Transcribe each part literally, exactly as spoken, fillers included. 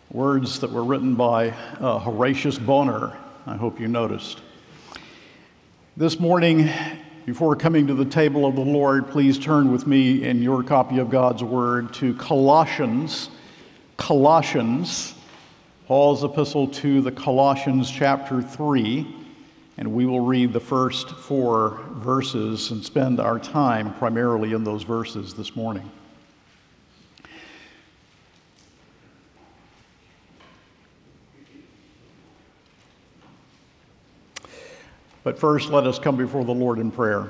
words that were written by uh, Horatius Bonar. I hope you noticed. This morning, before coming to the table of the Lord, please turn with me in your copy of God's Word to Colossians. Colossians, Paul's epistle to the Colossians, chapter three, and we will read the first four verses and spend our time primarily in those verses this morning. But first, let us come before the Lord in prayer.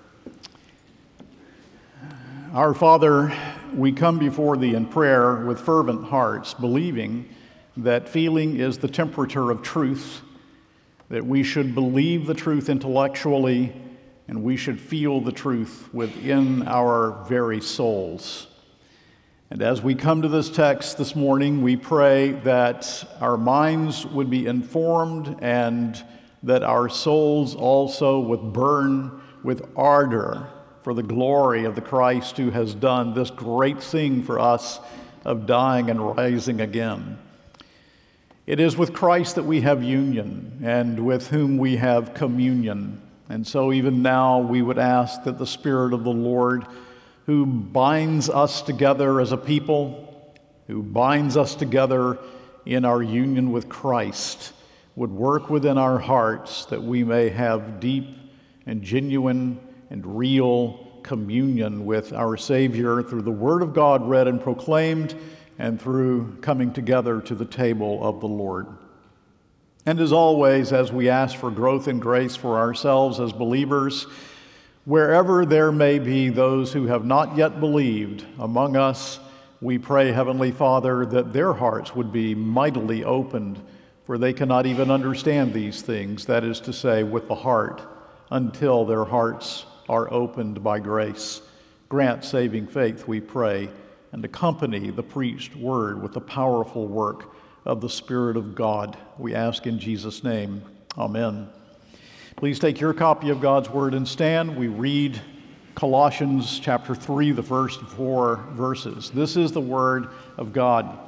Our Father, we come before Thee in prayer with fervent hearts, believing that feeling is the temperature of truth, that we should believe the truth intellectually, and we should feel the truth within our very souls. And as we come to this text this morning, we pray that our minds would be informed and that our souls also would burn with ardor for the glory of the Christ who has done this great thing for us of dying and rising again. It is with Christ that we have union and with whom we have communion. And so even now we would ask that the Spirit of the Lord, who binds us together as a people, who binds us together in our union with Christ, would work within our hearts that we may have deep and genuine and real communion with our Savior through the Word of God read and proclaimed and through coming together to the table of the Lord. And as always, as we ask for growth in grace for ourselves as believers, wherever there may be those who have not yet believed among us, we pray, Heavenly Father, that their hearts would be mightily opened, for they cannot even understand these things, that is to say, with the heart, until their hearts are opened by grace. Grant saving faith, we pray, and accompany the preached word with the powerful work of the Spirit of God. We ask in Jesus' name, amen. Please take your copy of God's word and stand. We read Colossians chapter three, the first four verses. This is the word of God.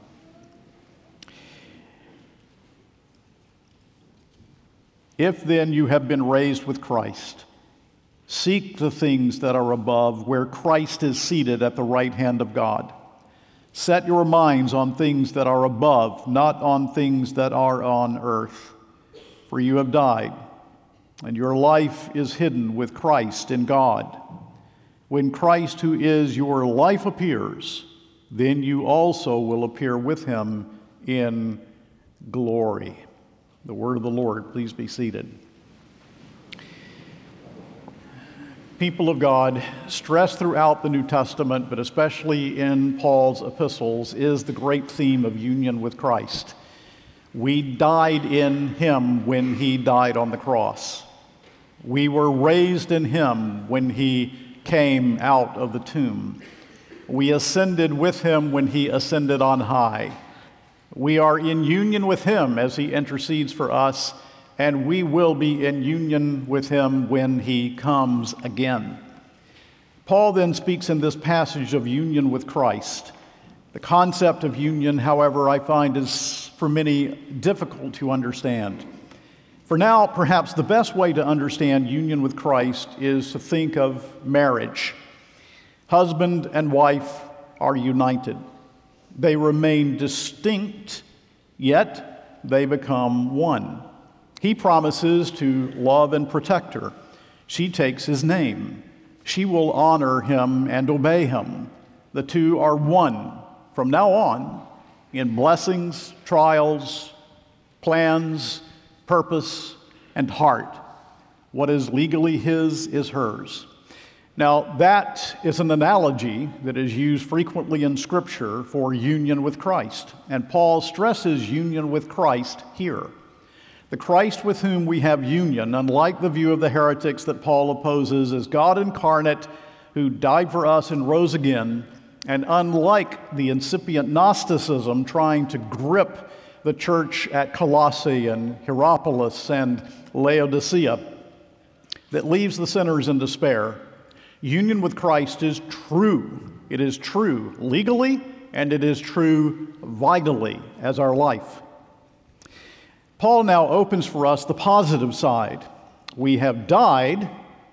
If then you have been raised with Christ, seek the things that are above, where Christ is seated at the right hand of God. Set your minds on things that are above, not on things that are on earth. For you have died, and your life is hidden with Christ in God. When Christ, who is your life, appears, then you also will appear with him in glory. The word of the Lord, please be seated. People of God, stressed throughout the New Testament, but especially in Paul's epistles, is the great theme of union with Christ. We died in him when he died on the cross. We were raised in him when he came out of the tomb. We ascended with him when he ascended on high. We are in union with him as he intercedes for us, and we will be in union with him when he comes again. Paul then speaks in this passage of union with Christ. The concept of union, however, I find is for many difficult to understand. For now, perhaps the best way to understand union with Christ is to think of marriage. Husband and wife are united. They remain distinct, yet they become one. He promises to love and protect her. She takes his name. She will honor him and obey him. The two are one from now on in blessings, trials, plans, purpose, and heart. What is legally his is hers. Now, that is an analogy that is used frequently in Scripture for union with Christ, and Paul stresses union with Christ here. The Christ with whom we have union, unlike the view of the heretics that Paul opposes, is God incarnate who died for us and rose again, and unlike the incipient Gnosticism trying to grip the church at Colossae and Hierapolis and Laodicea that leaves the sinners in despair, union with Christ is true. It is true legally and it is true vitally as our life. Paul now opens for us the positive side. We have died,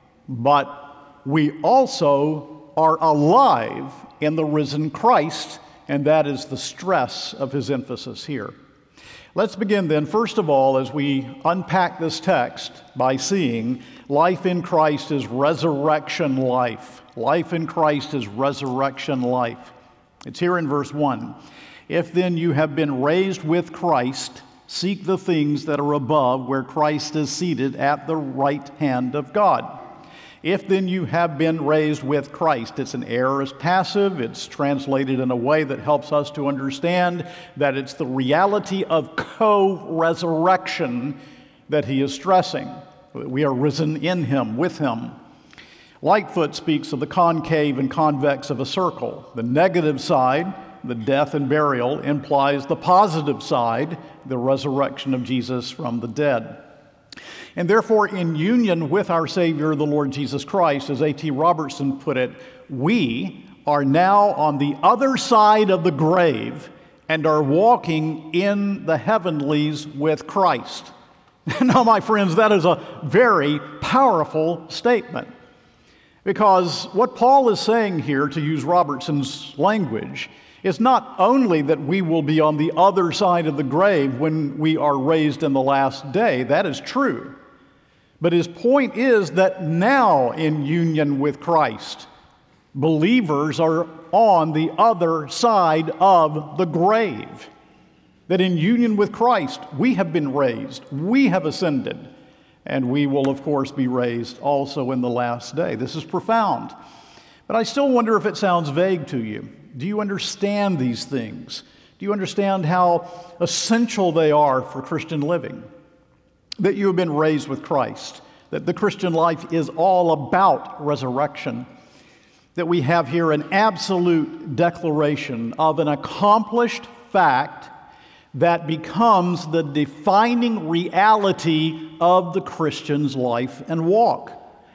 but we also are alive in the risen Christ, and that is the stress of his emphasis here. Let's begin then, first of all, as we unpack this text by seeing life in Christ is resurrection life. Life in Christ is resurrection life. It's here in verse one. If then you have been raised with Christ, seek the things that are above, where Christ is seated at the right hand of God. If then you have been raised with Christ. It's an aorist passive. It's translated in a way that helps us to understand that it's the reality of co-resurrection that he is stressing. We are risen in him, with him. Lightfoot speaks of the concave and convex of a circle. The negative side, the death and burial, implies the positive side, the resurrection of Jesus from the dead. And therefore, in union with our Savior, the Lord Jesus Christ, as A T Robertson put it, we are now on the other side of the grave and are walking in the heavenlies with Christ. Now, my friends, that is a very powerful statement, because what Paul is saying here, to use Robertson's language, is not only that we will be on the other side of the grave when we are raised in the last day. That is true. But his point is that now, in union with Christ, believers are on the other side of the grave. That in union with Christ, we have been raised, we have ascended, and we will, of course, be raised also in the last day. This is profound. But I still wonder if it sounds vague to you. Do you understand these things? Do you understand how essential they are for Christian living? That you have been raised with Christ, that the Christian life is all about resurrection, that we have here an absolute declaration of an accomplished fact that becomes the defining reality of the Christian's life and walk.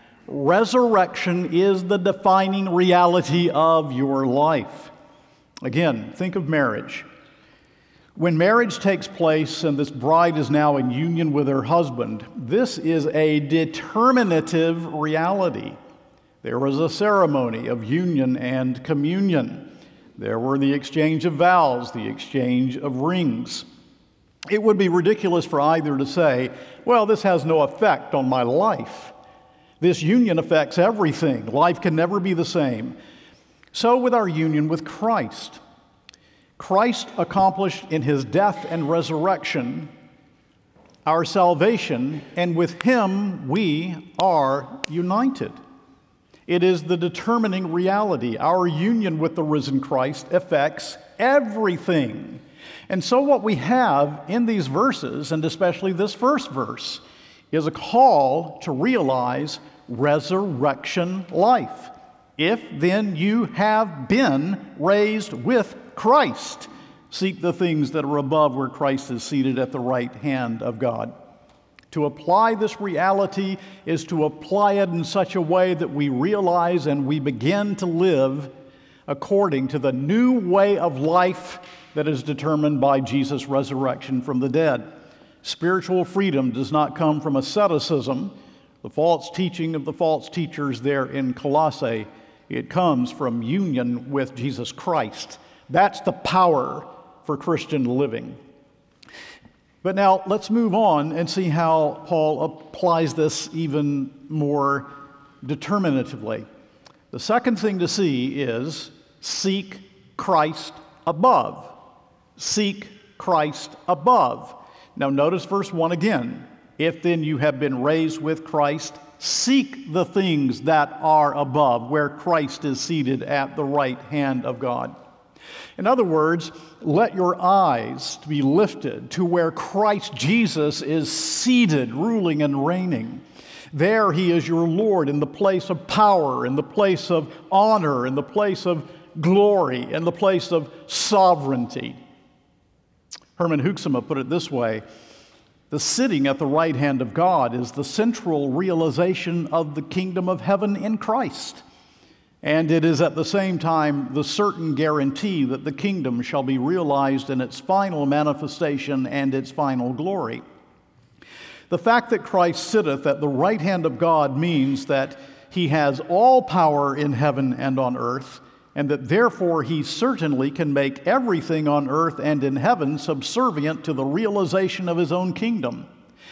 Resurrection is the defining reality of your life. Again, think of marriage. When marriage takes place and this bride is now in union with her husband, this is a determinative reality. There was a ceremony of union and communion. There were the exchange of vows, the exchange of rings. It would be ridiculous for either to say, well, this has no effect on my life. This union affects everything. Life can never be the same. So with our union with Christ. Christ accomplished in his death and resurrection our salvation, and with him we are united. It is the determining reality. Our union with the risen Christ affects everything. And so what we have in these verses, and especially this first verse, is a call to realize resurrection life. If then you have been raised with Christ, seek the things that are above, where Christ is seated at the right hand of God. To apply this reality is to apply it in such a way that we realize and we begin to live according to the new way of life that is determined by Jesus' resurrection from the dead. Spiritual freedom does not come from asceticism, the false teaching of the false teachers there in Colossae. It comes from union with Jesus Christ. That's the power for Christian living. But now let's move on and see how Paul applies this even more determinatively. The second thing to see is seek Christ above. Seek Christ above. Now notice verse one again. If then you have been raised with Christ, seek the things that are above, where Christ is seated at the right hand of God. In other words, let your eyes be lifted to where Christ Jesus is seated, ruling and reigning. There he is your Lord, in the place of power, in the place of honor, in the place of glory, in the place of sovereignty. Herman Hoeksema put it this way: the sitting at the right hand of God is the central realization of the kingdom of heaven in Christ. And it is at the same time the certain guarantee that the kingdom shall be realized in its final manifestation and its final glory. The fact that Christ sitteth at the right hand of God means that he has all power in heaven and on earth, and that therefore he certainly can make everything on earth and in heaven subservient to the realization of his own kingdom.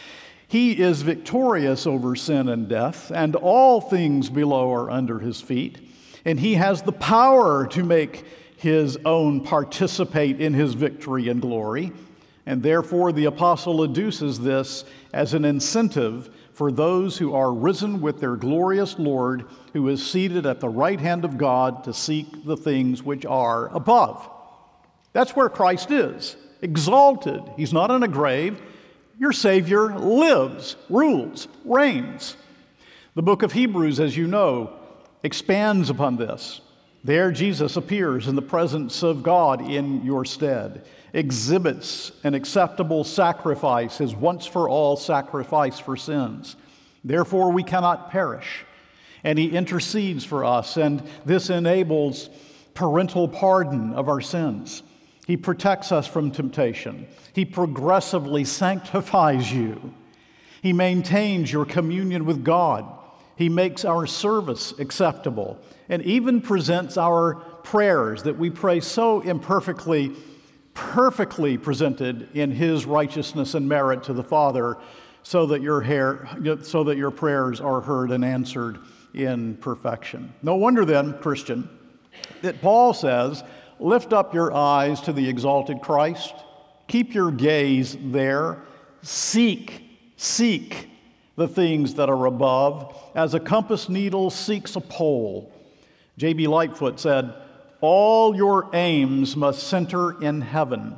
He is victorious over sin and death, and all things below are under his feet, and he has the power to make his own participate in his victory and glory, and therefore the apostle adduces this as an incentive for those who are risen with their glorious Lord, who is seated at the right hand of God to seek the things which are above. That's where Christ is, exalted. He's not in a grave. Your Savior lives, rules, reigns. The book of Hebrews, as you know, expands upon this. There Jesus appears in the presence of God in your stead, exhibits an acceptable sacrifice, his once-for-all sacrifice for sins. Therefore we cannot perish. And he intercedes for us, and this enables parental pardon of our sins. He protects us from temptation. He progressively sanctifies you. He maintains your communion with God. He makes our service acceptable and even presents our prayers that we pray so imperfectly, perfectly presented in his righteousness and merit to the Father, so that your hair, so that your prayers are heard and answered in perfection. No wonder then, Christian, that Paul says, lift up your eyes to the exalted Christ, keep your gaze there, seek, seek the things that are above, as a compass needle seeks a pole. J B Lightfoot said, all your aims must center in heaven,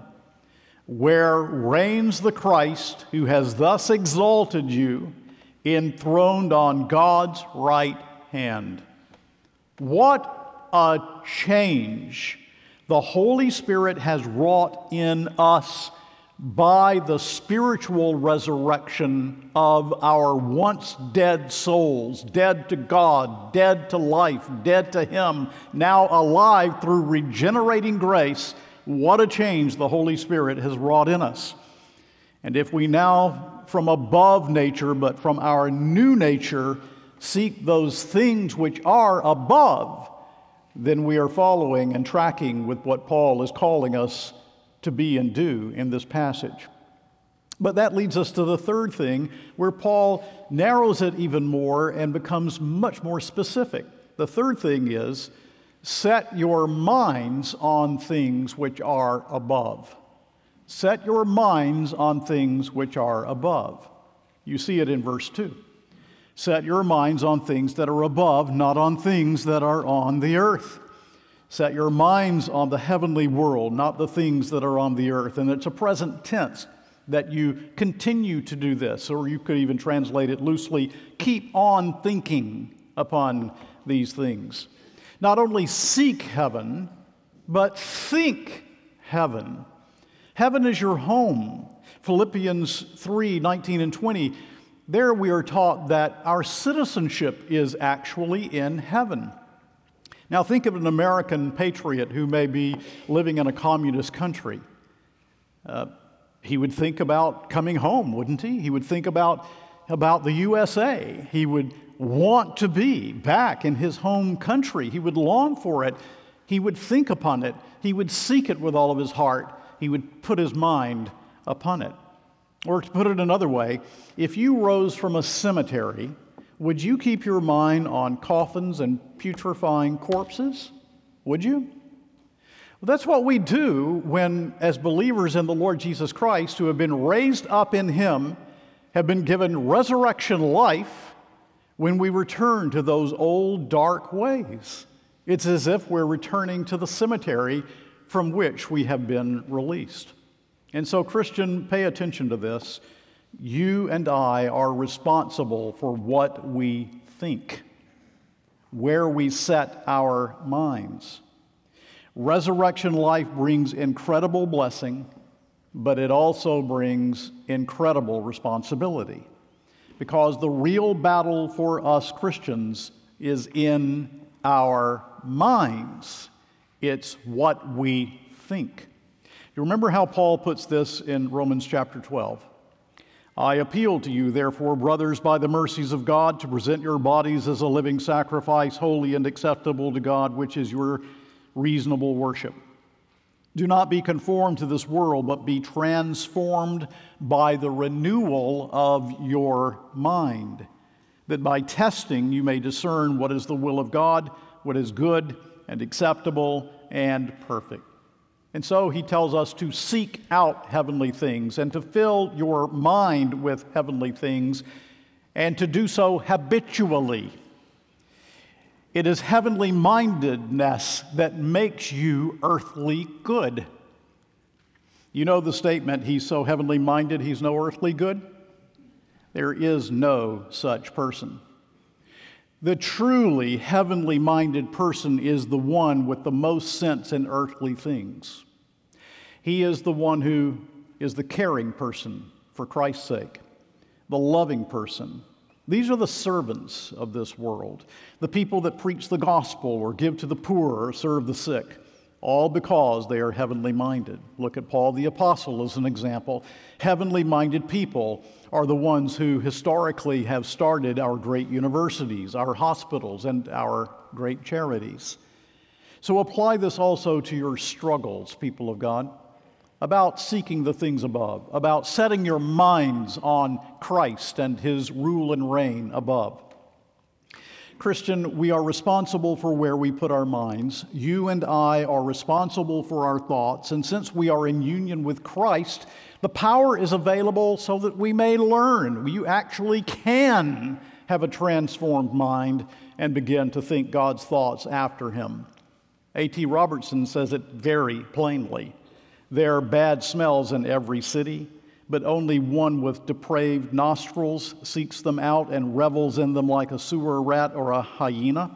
where reigns the Christ who has thus exalted you, enthroned on God's right hand. What a change the Holy Spirit has wrought in us by the spiritual resurrection of our once dead souls, dead to God, dead to life, dead to him, now alive through regenerating grace. What a change the Holy Spirit has wrought in us. And if we now, from above nature, but from our new nature, seek those things which are above, then we are following and tracking with what Paul is calling us to be and do in this passage. But that leads us to the third thing, where Paul narrows it even more and becomes much more specific. The third thing is, set your minds on things which are above. Set your minds on things which are above. You see it in verse two. Set your minds on things that are above, not on things that are on the earth. Set your minds on the heavenly world, not the things that are on the earth. And it's a present tense that you continue to do this, or you could even translate it loosely, keep on thinking upon these things. Not only seek heaven, but think heaven. Heaven is your home. Philippians three, nineteen and twenty, there we are taught that our citizenship is actually in heaven. Now think of an American patriot who may be living in a communist country. Uh, he would think about coming home, wouldn't he? He would think about, about the U S A. He would want to be back in his home country. He would long for it. He would think upon it. He would seek it with all of his heart. He would put his mind upon it. Or to put it another way, if you rose from a cemetery, would you keep your mind on coffins and putrefying corpses? Would you? Well, that's what we do when, as believers in the Lord Jesus Christ, who have been raised up in him, have been given resurrection life, when we return to those old dark ways. It's as if we're returning to the cemetery from which we have been released. And so, Christian, pay attention to this. You and I are responsible for what we think, where we set our minds. Resurrection life brings incredible blessing, but it also brings incredible responsibility, because the real battle for us Christians is in our minds. It's what we think. You remember how Paul puts this in Romans chapter twelve? I appeal to you, therefore, brothers, by the mercies of God, to present your bodies as a living sacrifice, holy and acceptable to God, which is your reasonable worship. Do not be conformed to this world, but be transformed by the renewal of your mind, that by testing you may discern what is the will of God, what is good and acceptable and perfect. And so he tells us to seek out heavenly things and to fill your mind with heavenly things and to do so habitually. It is heavenly mindedness that makes you earthly good. You know the statement, he's so heavenly minded, he's no earthly good? There is no such person. The truly heavenly minded person is the one with the most sense in earthly things. He is the one who is the caring person for Christ's sake, the loving person. These are the servants of this world, the people that preach the gospel or give to the poor or serve the sick, all because they are heavenly minded. Look at Paul the Apostle as an example. Heavenly minded people are the ones who historically have started our great universities, our hospitals, and our great charities. So apply this also to your struggles, people of God, about seeking the things above, about setting your minds on Christ and his rule and reign above. Christian, we are responsible for where we put our minds. You and I are responsible for our thoughts, and since we are in union with Christ, the power is available so that we may learn. You actually can have a transformed mind and begin to think God's thoughts after him. A T Robertson says it very plainly. There are bad smells in every city, but only one with depraved nostrils seeks them out and revels in them like a sewer rat or a hyena.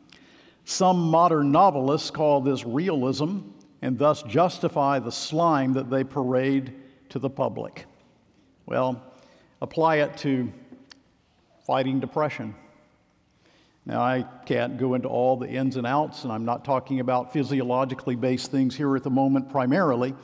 Some modern novelists call this realism and thus justify the slime that they parade to the public. Well, apply it to fighting depression. Now, I can't go into all the ins and outs, and I'm not talking about physiologically based things here at the moment primarily,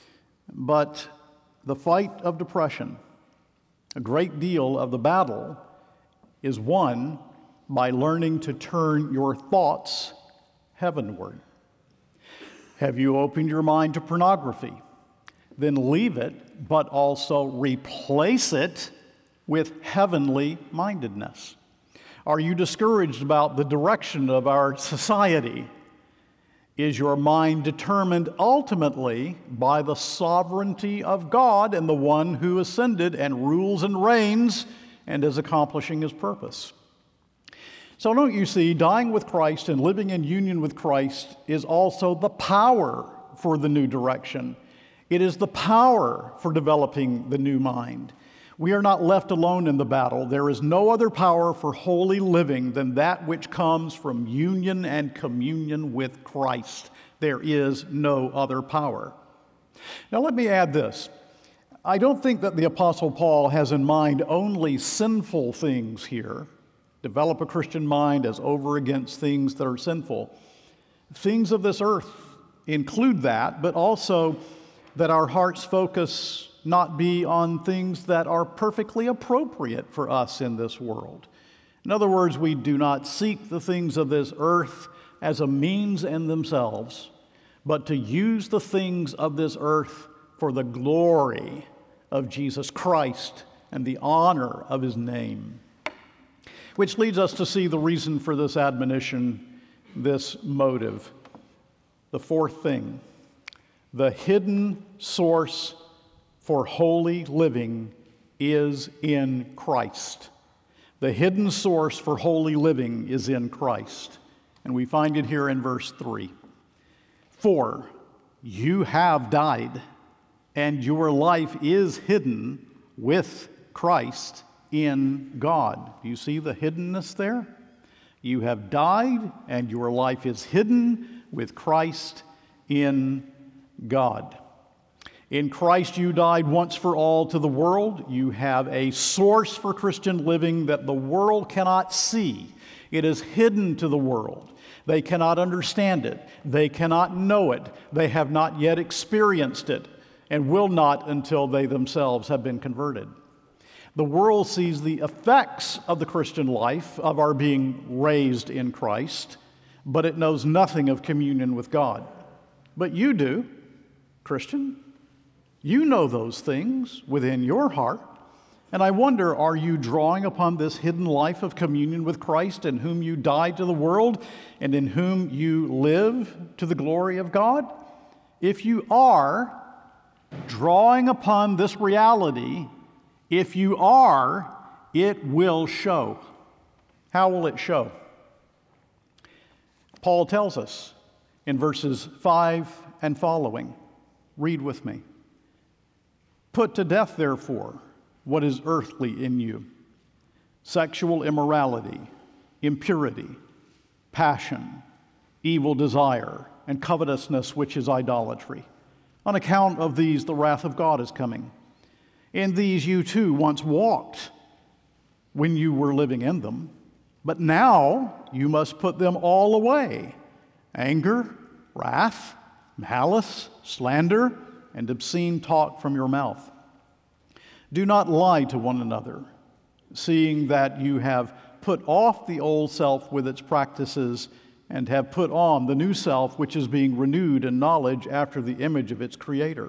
but the fight of depression, a great deal of the battle is won by learning to turn your thoughts heavenward. Have you opened your mind to pornography? Then leave it, but also replace it with heavenly mindedness. Are you discouraged about the direction of our society? Is your mind determined ultimately by the sovereignty of God and the one who ascended and rules and reigns and is accomplishing his purpose? So don't you see, dying with Christ and living in union with Christ is also the power for the new direction. It is the power for developing the new mind. We are not left alone in the battle. There is no other power for holy living than that which comes from union and communion with Christ. There is no other power. Now let me add this. I don't think that the Apostle Paul has in mind only sinful things here. Develop a Christian mind as over against things that are sinful. Things of this earth include that, but also that our heart's focus not be on things that are perfectly appropriate for us in this world. In other words, we do not seek the things of this earth as a means in themselves, but to use the things of this earth for the glory of Jesus Christ and the honor of his name. Which leads us to see the reason for this admonition, this motive. The fourth thing, the hidden source for holy living is in Christ. The hidden source for holy living is in Christ. And we find it here in verse three. For you have died, and your life is hidden with Christ in God. Do you see the hiddenness there? You have died, and your life is hidden with Christ in God. In Christ you died once for all to the world. You have a source for Christian living that the world cannot see. It is hidden to the world. They cannot understand it. They cannot know it. They have not yet experienced it and will not until they themselves have been converted. The world sees the effects of the Christian life, of our being raised in Christ, but it knows nothing of communion with God. But you do, Christian. You know those things within your heart. And I wonder, are you drawing upon this hidden life of communion with Christ, in whom you died to the world and in whom you live to the glory of God? If you are drawing upon this reality, if you are, it will show. How will it show? Paul tells us in verses five and following. Read with me. Put to death, therefore, what is earthly in you: sexual immorality, impurity, passion, evil desire, and covetousness, which is idolatry. On account of these, the wrath of God is coming. In these you too once walked when you were living in them, but now you must put them all away: anger, wrath, malice, slander, and obscene talk from your mouth. Do not lie to one another, seeing that you have put off the old self with its practices and have put on the new self, which is being renewed in knowledge after the image of its creator.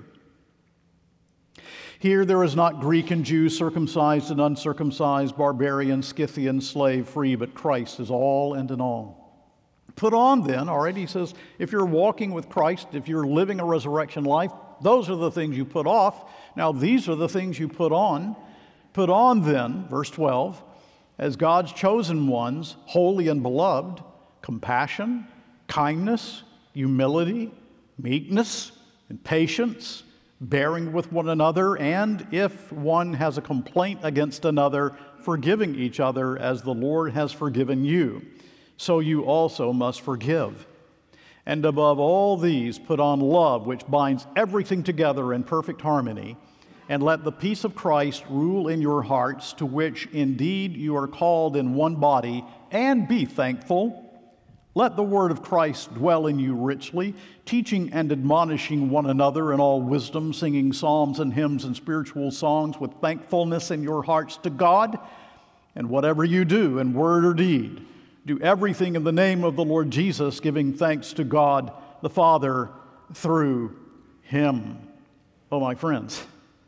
Here there is not Greek and Jew, circumcised and uncircumcised, barbarian, Scythian, slave, free, but Christ is all and in all. Put on then, already he says, if you're walking with Christ, if you're living a resurrection life, those are the things you put off. Now these are the things you put on. Put on then, verse twelve, as God's chosen ones, holy and beloved, compassion, kindness, humility, meekness, and patience, bearing with one another, and if one has a complaint against another, forgiving each other as the Lord has forgiven you, so you also must forgive. And above all these, put on love, which binds everything together in perfect harmony, and let the peace of Christ rule in your hearts, to which indeed you are called in one body, and be thankful. Let the word of Christ dwell in you richly, teaching and admonishing one another in all wisdom, singing psalms and hymns and spiritual songs with thankfulness in your hearts to God. And whatever you do in word or deed, do everything in the name of the Lord Jesus, giving thanks to God the Father through him. Oh, my friends,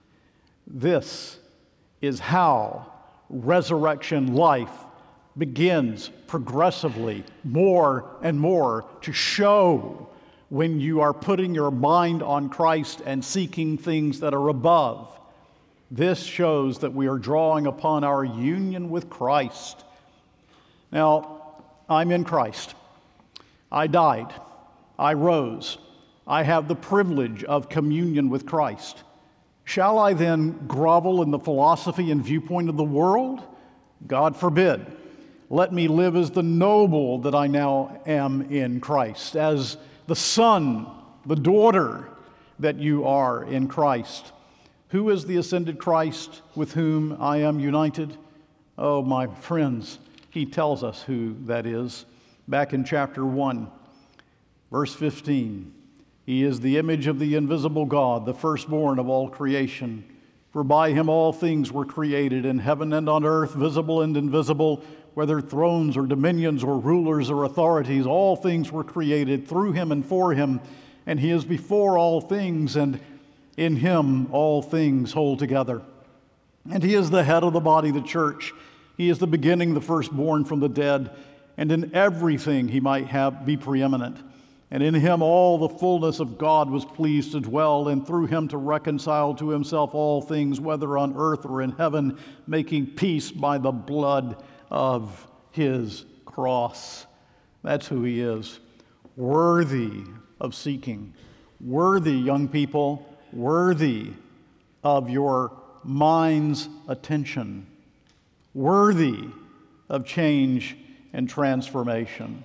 this is how resurrection life begins progressively, more and more, to show when you are putting your mind on Christ and seeking things that are above. This shows that we are drawing upon our union with Christ. Now, I'm in Christ. I died. I rose. I have the privilege of communion with Christ. Shall I then grovel in the philosophy and viewpoint of the world? God forbid. Let me live as the noble that I now am in Christ, as the son, the daughter that you are in Christ. Who is the ascended Christ with whom I am united? Oh, my friends, he tells us who that is. Back in chapter one, verse fifteen, he is the image of the invisible God, the firstborn of all creation. For by him all things were created, in heaven and on earth, visible and invisible, whether thrones or dominions or rulers or authorities, all things were created through him and for him, and he is before all things, and in him all things hold together. And he is the head of the body, the church. He is the beginning, the firstborn from the dead, and in everything he might have be preeminent. And in him all the fullness of God was pleased to dwell, and through him to reconcile to himself all things, whether on earth or in heaven, making peace by the blood of his cross. That's who he is. Worthy of seeking. Worthy, young people, worthy of your mind's attention. Worthy of change and transformation.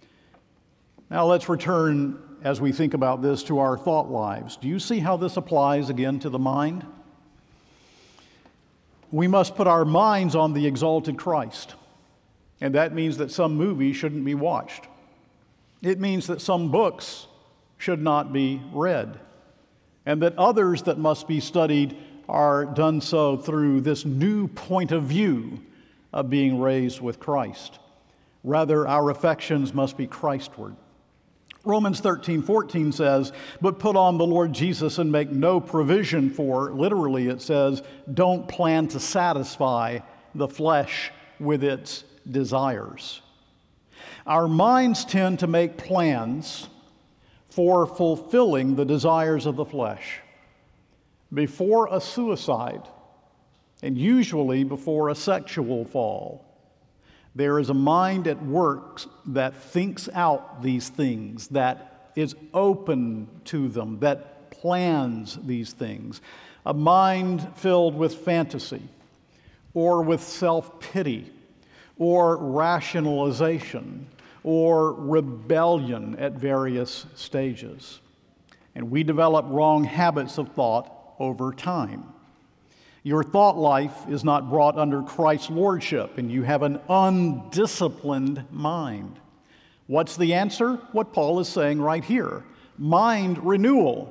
Now let's return, as we think about this, to our thought lives. Do you see how this applies again to the mind? We must put our minds on the exalted Christ. And that means that some movies shouldn't be watched. It means that some books should not be read, and that others that must be studied are done so through this new point of view of being raised with Christ. Rather, our affections must be Christward. Romans thirteen fourteen says, "But put on the Lord Jesus and make no provision for," literally it says, "don't plan to satisfy the flesh with its desires." Our minds tend to make plans for fulfilling the desires of the flesh before a suicide, and usually before a sexual fall. There is a mind at work that thinks out these things, that is open to them, that plans these things. A mind filled with fantasy, or with self-pity, or rationalization, or rebellion at various stages. And we develop wrong habits of thought over time. Your thought life is not brought under Christ's lordship, and you have an undisciplined mind. What's the answer? What Paul is saying right here. Mind renewal.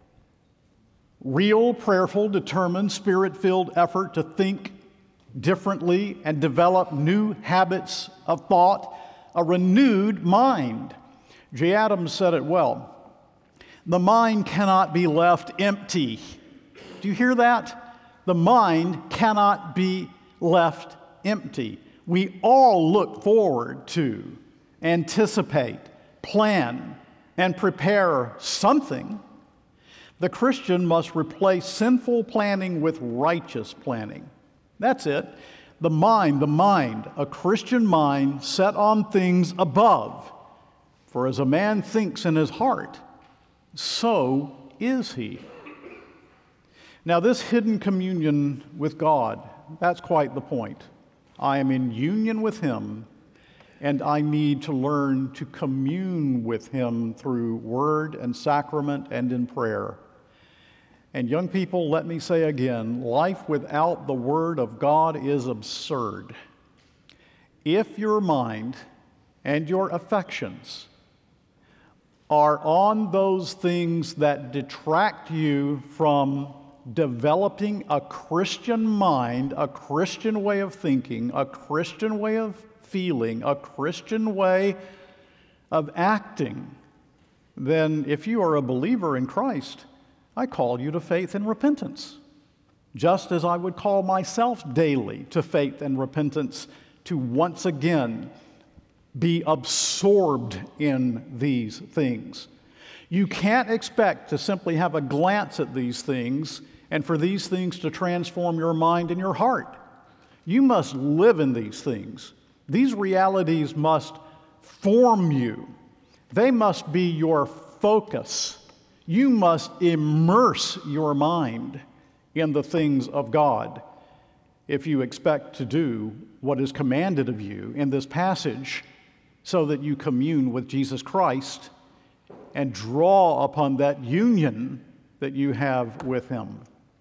Real, prayerful, determined, spirit-filled effort to think differently and develop new habits of thought. A renewed mind. J. Adams said it well. The mind cannot be left empty. Do you hear that? The mind cannot be left empty. We all look forward to, anticipate, plan, and prepare something. The Christian must replace sinful planning with righteous planning. That's it. The mind, the mind, a Christian mind set on things above. For as a man thinks in his heart, so is he. Now, this hidden communion with God, that's quite the point. I am in union with Him, and I need to learn to commune with Him through word and sacrament and in prayer. And young people, let me say again, life without the Word of God is absurd. If your mind and your affections are on those things that detract you from developing a Christian mind, a Christian way of thinking, a Christian way of feeling, a Christian way of acting, then if you are a believer in Christ, I call you to faith and repentance, just as I would call myself daily to faith and repentance, to once again be absorbed in these things. You can't expect to simply have a glance at these things and for these things to transform your mind and your heart. You must live in these things. These realities must form you. They must be your focus. You must immerse your mind in the things of God if you expect to do what is commanded of you in this passage so that you commune with Jesus Christ and draw upon that union that you have with Him.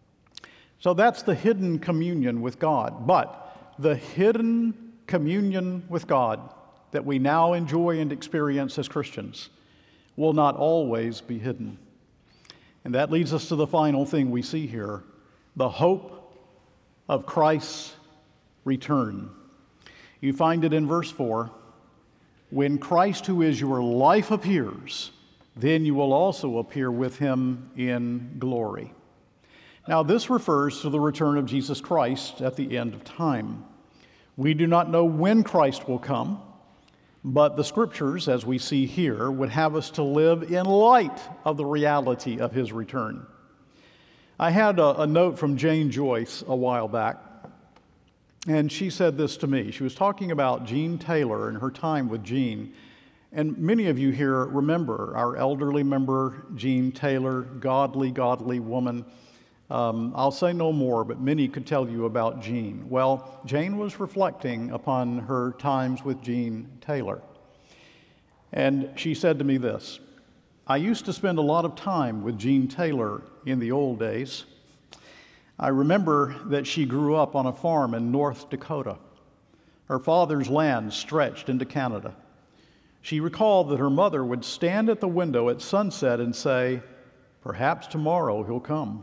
So that's the hidden communion with God. But the hidden communion with God that we now enjoy and experience as Christians will not always be hidden. And that leads us to the final thing we see here, the hope of Christ's return. You find it in verse four. When Christ, who is your life, appears, then you will also appear with Him in glory. Now, this refers to the return of Jesus Christ at the end of time. We do not know when Christ will come, but the Scriptures, as we see here, would have us to live in light of the reality of His return. I had a, a note from Jane Joyce a while back, and she said this to me. She was talking about Jean Taylor and her time with Jean. And many of you here remember our elderly member, Jean Taylor, godly, godly woman. Um, I'll say no more, but many could tell you about Jean. Well, Jane was reflecting upon her times with Jean Taylor. And she said to me this: I used to spend a lot of time with Jean Taylor in the old days. I remember that she grew up on a farm in North Dakota. Her father's land stretched into Canada. She recalled that her mother would stand at the window at sunset and say, "Perhaps tomorrow he'll come."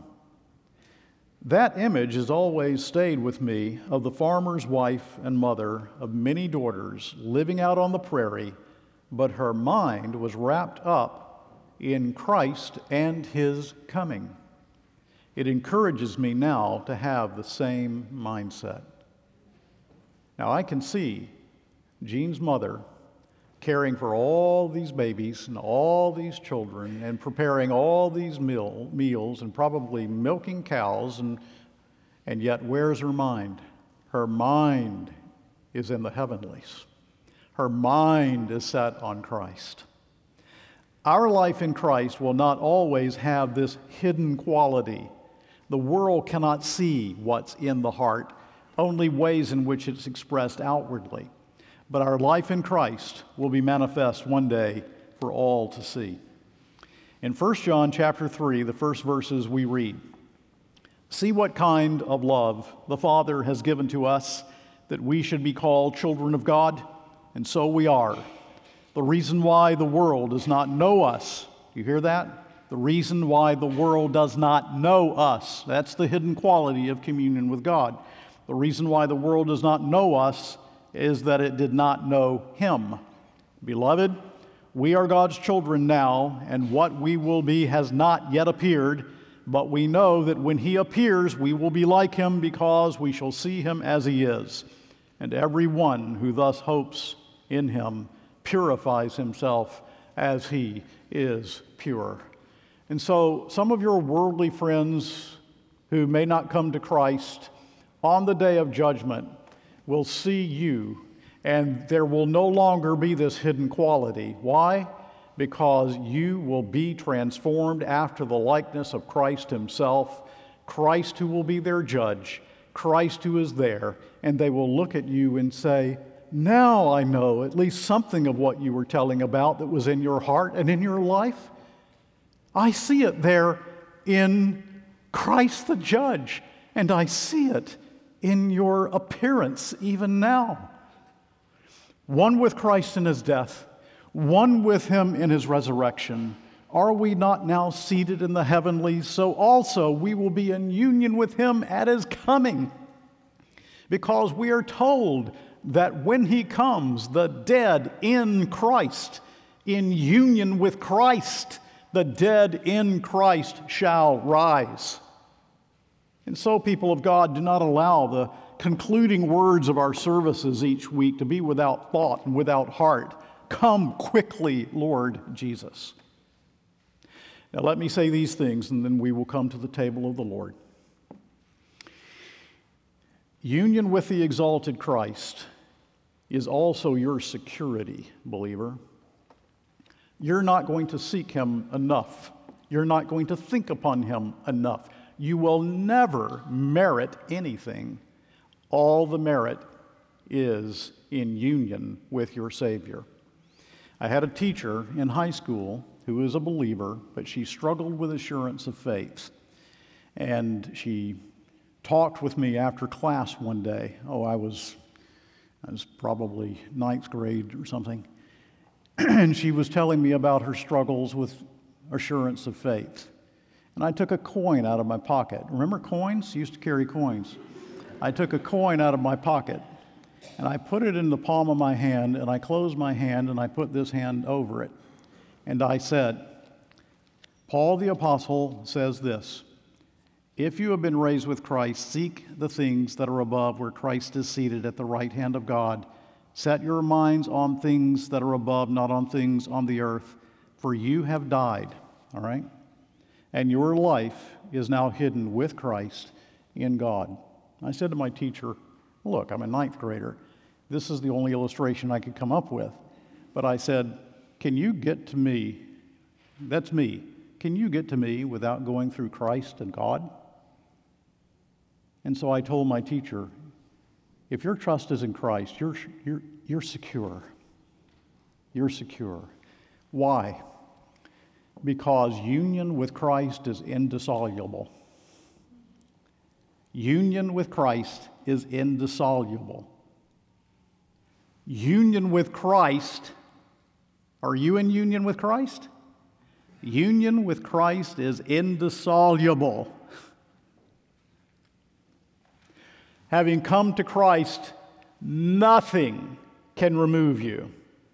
That image has always stayed with me of the farmer's wife and mother of many daughters living out on the prairie, but her mind was wrapped up in Christ and his coming. It encourages me now to have the same mindset. Now I can see Jean's mother caring for all these babies and all these children and preparing all these meal, meals and probably milking cows, and, and yet where's her mind? Her mind is in the heavenlies. Her mind is set on Christ. Our life in Christ will not always have this hidden quality. The world cannot see what's in the heart, only ways in which it's expressed outwardly. But our life in Christ will be manifest one day for all to see. In First John chapter three, the first verses we read, "See what kind of love the Father has given to us, that we should be called children of God, and so we are. The reason why the world does not know us," you hear that? The reason why the world does not know us, that's the hidden quality of communion with God. The reason why the world does not know us is that it did not know him. Beloved, we are God's children now, and what we will be has not yet appeared, but we know that when he appears, we will be like him, because we shall see him as he is. And every one who thus hopes in him purifies himself as he is pure. And so some of your worldly friends who may not come to Christ on the day of judgment will see you, and there will no longer be this hidden quality. Why? Because you will be transformed after the likeness of Christ himself, Christ who will be their judge, Christ who is there, and they will look at you and say, "Now I know at least something of what you were telling about that was in your heart and in your life. I see it there in Christ the judge, and I see it in your appearance even now." One with Christ in his death, one with him in his resurrection. Are we not now seated in the heavenlies? So also we will be in union with him at his coming. Because we are told that when he comes, the dead in Christ, in union with Christ, the dead in Christ shall rise. And so, people of God, do not allow the concluding words of our services each week to be without thought and without heart. Come quickly, Lord Jesus. Now let me say these things, and then we will come to the table of the Lord. Union with the exalted Christ is also your security, believer. You're not going to seek him enough. You're not going to think upon him enough. You will never merit anything. All the merit is in union with your Savior. I had a teacher in high school who was a believer, but she struggled with assurance of faith. And she talked with me after class one day. Oh, I was, I was probably ninth grade or something. And she was telling me about her struggles with assurance of faith. And I took a coin out of my pocket. Remember coins? I used to carry coins. I took a coin out of my pocket, and I put it in the palm of my hand, and I closed my hand, and I put this hand over it. And I said, Paul the Apostle says this, "If you have been raised with Christ, seek the things that are above, where Christ is seated at the right hand of God. Set your minds on things that are above, not on things on the earth, for you have died." All right? "And your life is now hidden with Christ in God." I said to my teacher, look, I'm a ninth grader. This is the only illustration I could come up with. But I said, can you get to me, that's me, can you get to me without going through Christ and God? And so I told my teacher, if your trust is in Christ, you're, you're, you're secure. You're secure. Why? Because union with Christ is indissoluble. Union with Christ is indissoluble. Union with Christ. Are you in union with Christ? Union with Christ is indissoluble. Having come to Christ, nothing can remove you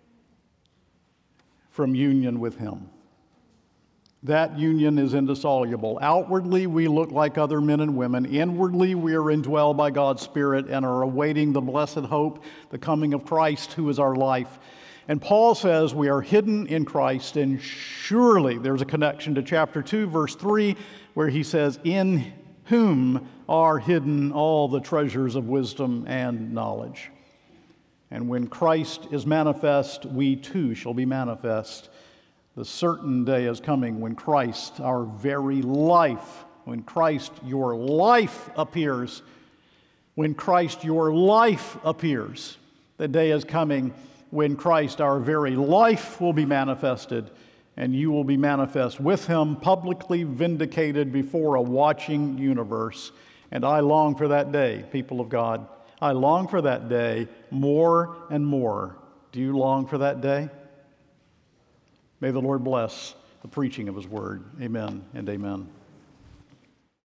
from union with Him. That union is indissoluble. Outwardly, we look like other men and women. Inwardly, we are indwelled by God's Spirit and are awaiting the blessed hope, the coming of Christ, who is our life. And Paul says we are hidden in Christ, and surely there's a connection to chapter two, verse three, where he says, in whom are hidden all the treasures of wisdom and knowledge. And when Christ is manifest, we too shall be manifest. The certain day is coming when Christ, our very life, when Christ, your life appears, when Christ, your life appears, the day is coming when Christ, our very life, will be manifested, and you will be manifest with Him, publicly vindicated before a watching universe. And I long for that day, people of God. I long for that day more and more. Do you long for that day? May the Lord bless the preaching of His word. Amen and amen.